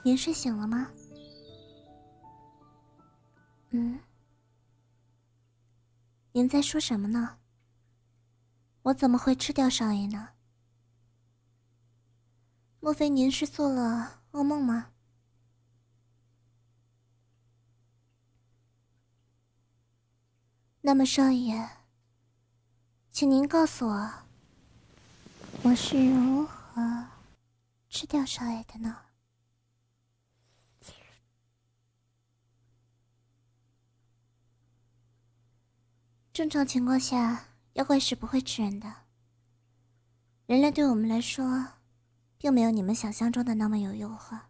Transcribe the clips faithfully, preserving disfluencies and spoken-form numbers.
您睡醒了吗？嗯，您在说什么呢？我怎么会吃掉少爷呢？莫非您是做了噩梦吗？那么少爷，请您告诉我，我是如何吃掉少爷的呢？正常情况下，妖怪是不会吃人的。人类对我们来说，并没有你们想象中的那么有诱惑。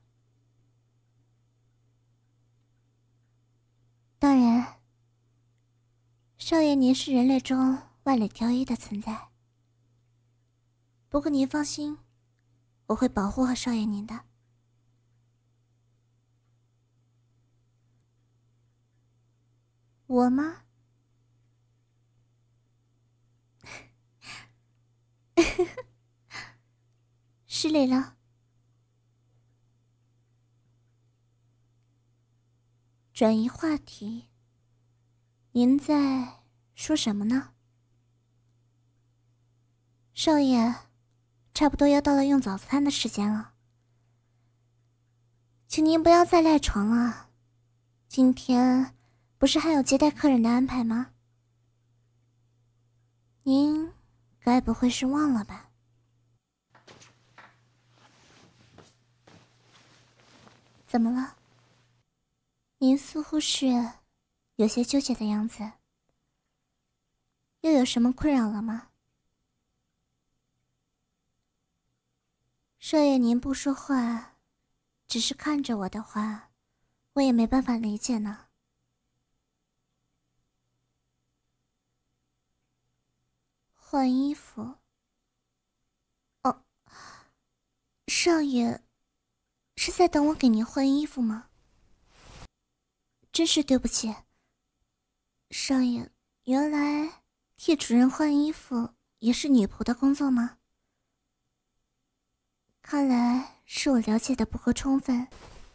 当然，少爷您是人类中万里挑一的存在。不过您放心，我会保护好少爷您的。我吗？失礼了。转移话题，您在说什么呢？少爷，差不多要到了用早餐的时间了，请您不要再赖床了。今天不是还有接待客人的安排吗？您该不会是忘了吧？怎么了？您似乎是有些纠结的样子，又有什么困扰了吗？少爷您不说话，只是看着我的话，我也没办法理解呢。换衣服？哦，少爷是在等我给您换衣服吗？真是对不起，少爷，原来替主人换衣服也是女仆的工作吗？看来是我了解的不够充分。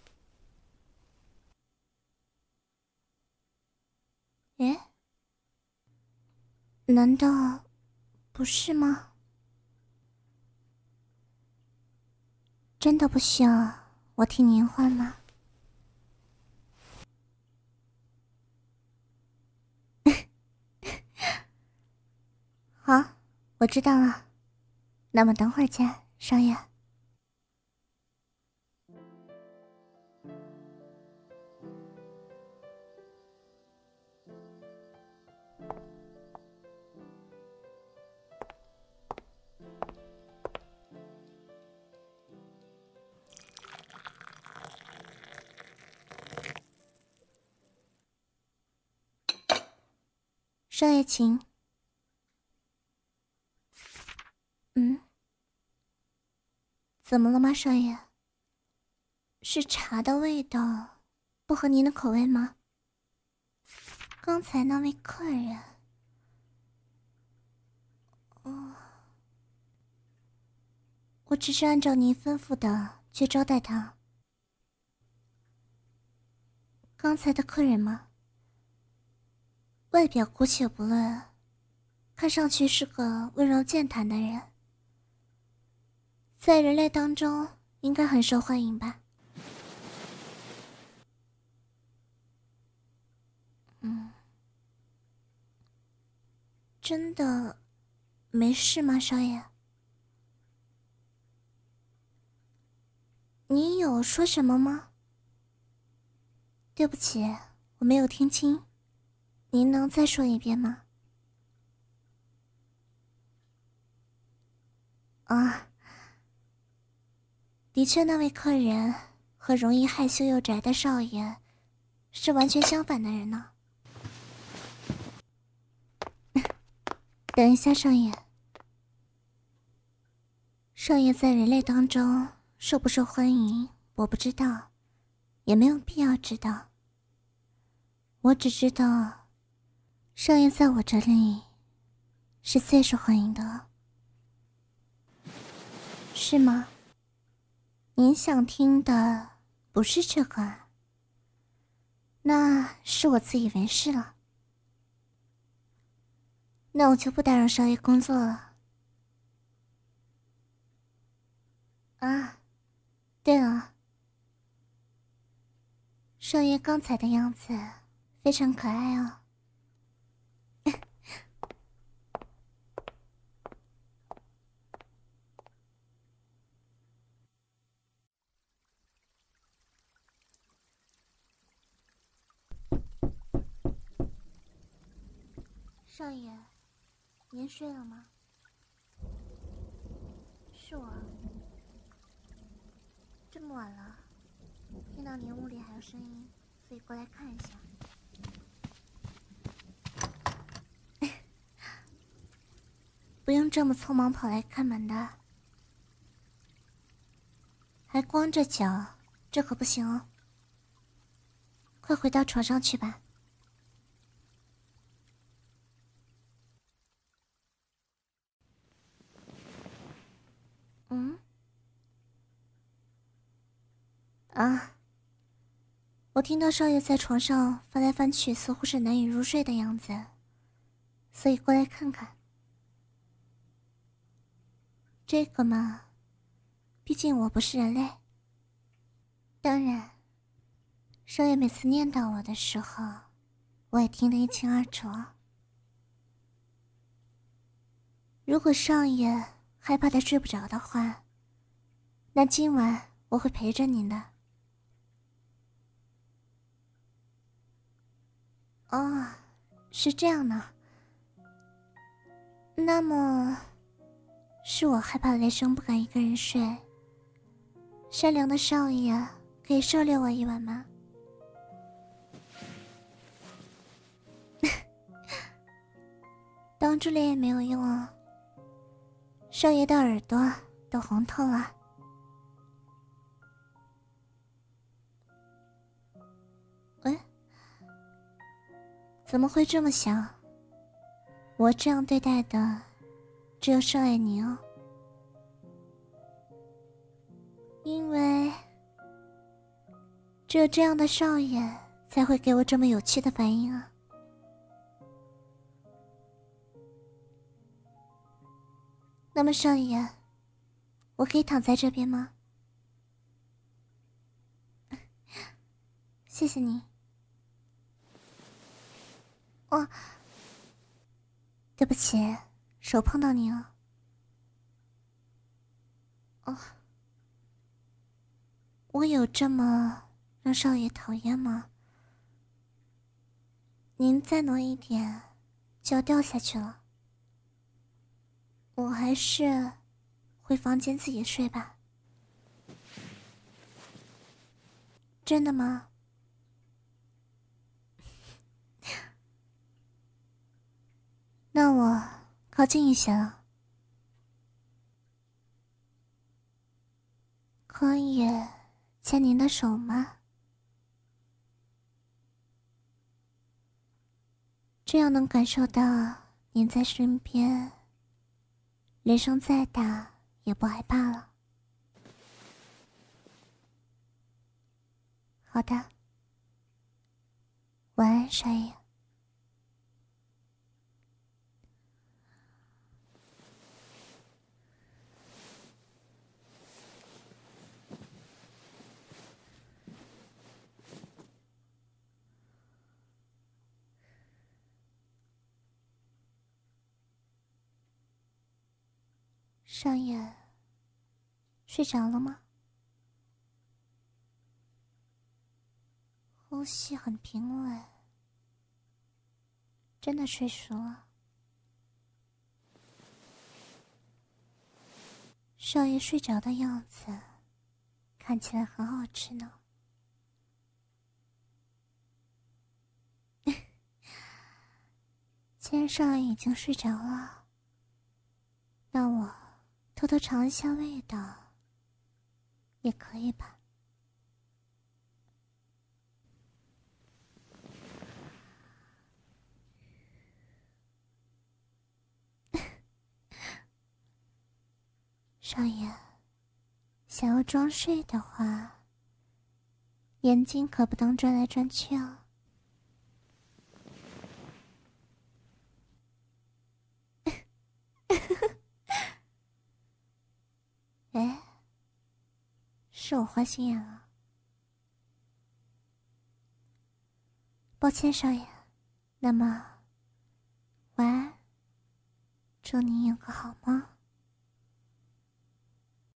诶，难道不是吗？真的不需要我替您换吗？好，我知道了。那么等会儿见，少爷。少爷请。嗯，怎么了吗，少爷？是茶的味道不合您的口味吗？刚才那位客人……哦，我只是按照您吩咐的去招待他。刚才的客人吗？外表姑且不论，看上去是个温柔健谈的人，在人类当中应该很受欢迎吧。嗯，真的没事吗，少爷？你有说什么吗？对不起，我没有听清，您能再说一遍吗？啊，的确，那位客人和容易害羞又宅的少爷是完全相反的人呢。等一下，少爷。少爷在人类当中受不受欢迎，我不知道，也没有必要知道。我只知道，少爷在我这里是最受欢迎的。是吗？您想听的不是这个啊，那是我自以为是了。那我就不打扰少爷工作了。啊，对了，少爷刚才的样子非常可爱哦。少爷，您睡了吗？是我。这么晚了，听到您屋里还有声音，所以过来看一下。不用这么匆忙跑来开门的，还光着脚，这可不行哦。快回到床上去吧。嗯？啊，我听到少爷在床上翻来翻去，似乎是难以入睡的样子，所以过来看看。这个嘛，毕竟我不是人类。当然，少爷每次念叨我的时候，我也听得一清二楚。如果少爷害怕他睡不着的话，那今晚我会陪着您的。哦，是这样呢。那么，是我害怕雷声不敢一个人睡。善良的少爷，可以收留我一晚吗？当住脸也没有用啊。少爷的耳朵都红透了。喂，怎么会这么想？我这样对待的只有少爷你哦。因为只有这样的少爷才会给我这么有趣的反应啊。那么少爷，我可以躺在这边吗？谢谢你。哦，对不起，手碰到你了。哦，我有这么让少爷讨厌吗？您再挪一点，就要掉下去了。我还是回房间自己睡吧。真的吗？那我靠近一些了。可以牵您的手吗？这样能感受到您在身边，雷声再大也不害怕了。好的，晚安，少爷。少爷，睡着了吗？呼吸很平稳，真的睡熟了。少爷睡着的样子，看起来很好吃呢。既然少爷已经睡着了，那我偷偷尝一下味道，也可以吧？少爷，想要装睡的话， 眼睛可不当转来转去啊。哎，是我花心眼了。抱歉，少爷。那么，晚安，祝你有个好梦。